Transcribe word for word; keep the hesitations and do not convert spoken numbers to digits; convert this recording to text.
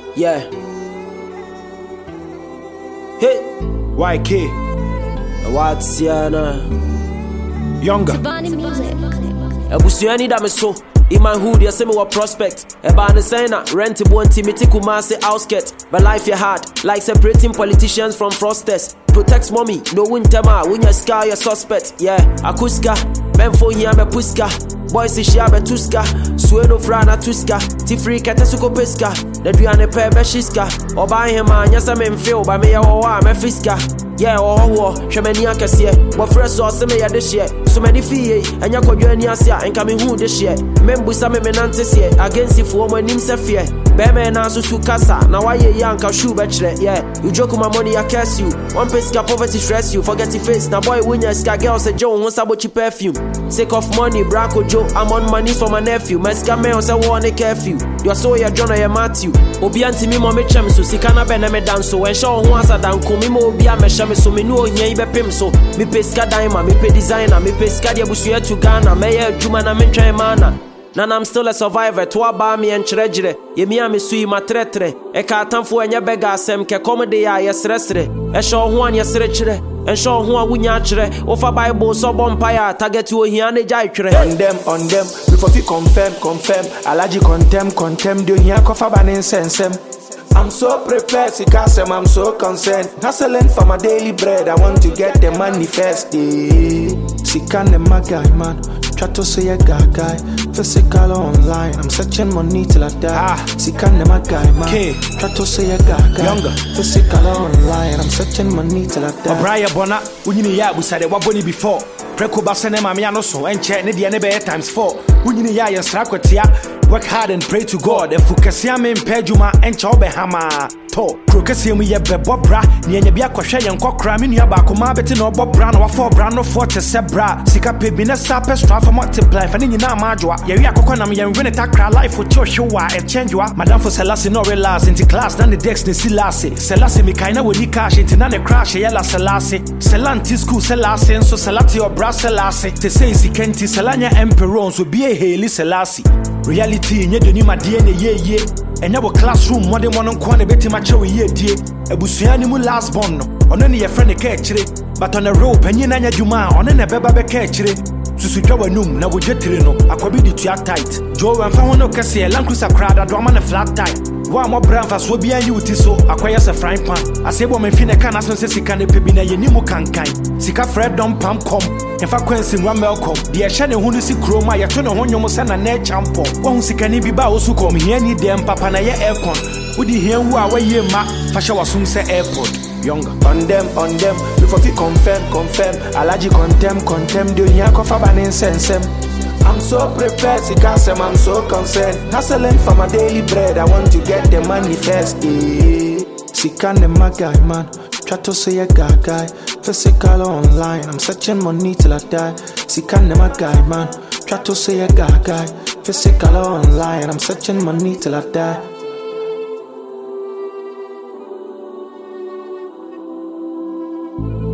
Yeah. Hey. Y K. What's yana? Younger. Ebusuani da me so. In my hood, you say me what prospect. Eba ne say na rent one timity kumase outskirt. But life you hard, like separating politicians from fraudsters. Protect mommy, no winter ma. When you scar your suspect, yeah. Akuska, men for here me puska. Boys is share be tuska. Sueno frana tuska. Tifri kete suko peska. The duane pe be shiska. Oba hema nyasa me mfeel ba me ya wa me fiska. Yeah, oh, oh, Shamani Akasia, what fresh sauce me at this year. So many fee, and Yakoyani Asia, and coming who this year. Membu Same Menantes here, against if woman named Safia. Bemen answers to Casa, now I a young cashew bachelor, yeah. You joke my money, I curse you. One pesca poverty stress you, forget your face. Now, boy, when you sky girls and Joe wants about your perfume. Sake of money, Branco Joe, I'm on money for my nephew. My scamels, I want a curfew. Your soul, your John, or Matthew. Obianti Mimo Mecham, so Sikana Bename Danso, and show who answer down Kumimo Bia Mesham. So me know nye ibe pim so me peska daima me pe designer me peska dia busuya to Ghana me ye adwuma na me ntwan mana na I'm still a survivor to aba me enkyeregyere ye me am sui matretre e ka atamfo enye bega asem ke comedy ya yesresre e show ho an yesrekire and show who a wunya kire ofa Bible so bompire target wo hia na jai twere on them on them before fi confirm confirm alaji contem contem do hia kofa banen sensem. I'm so prepared, Sikasem, I'm so concerned. Hustling for my daily bread, I want to get the money first. Sikane my guy, man. Try to say a guy, guy. Physical online, I'm searching money till I die. Ah. Sikane my guy, man. K. Try to say a guy, guy. Younger. Physical online, I'm searching money till I die. Brian Bona, when you ya, we said what bunny before. Preko Basene Mamiano so, and check the N times four. When you ya, and Strakotia. Work hard and pray to God. If Fukasia me Pejuma and Chobe Hama to Crocasia me ye bebobra, near Bia Kosha and Kokram in Yabakuma, betting or Bob Brown or four Brown or Forte Sebra, Sika Pibina Sapa, Strafa multiply, and in Namajua, Yaria Kokonami and Renata life for Choshua and Chanjua, Madame for Selassie no relas into class than the Dexter Selassie, Selassie Mikaina with the cash into Nana crash, Yella Selassie, Selanti school Selassie, and so Salati or Brass Selassie, to say Sikenti Salania Emperons will be a Haley Selassie. Reality in your Denima D N A ye ye, and our classroom more than one on Kwana Betty Macho ye dear. A Busianimu last bond, on any friend a catchery, but on a rope and Yanaya Juma on any Baba catchery. Susukawa Num, now we get Trino, Aquabidi to your tight. Joe and Fawano Cassia, Lancusa crowd, a drum and a flat tie. One more branfas will be a you so acquires a frying pan. I say, woman, Fina can as Sissy can pebina Yenimu cankai. Sika Fred don't pump come. If I quench one welcome, the Ashana who see chroma, ya turn on your son and net champo. One can be bows who come here, need them papanaya aircon. Would you hear who are ye ma? Fasha was soon say airport. Younger. On them, on them, before we confirm, confirm. Alaji contem, contem, do Yakofa banin sensem. I'm so prepared, Sikasem, I'm so concerned. Hustling for my daily bread, I want to get the money first. Sikane my guy, man. Try to say a guy, guy. Physical online, I'm searching money till I die. Sikane my guy, man. Try to say a guy, guy. Physical online, I'm searching money till I die. Thank you.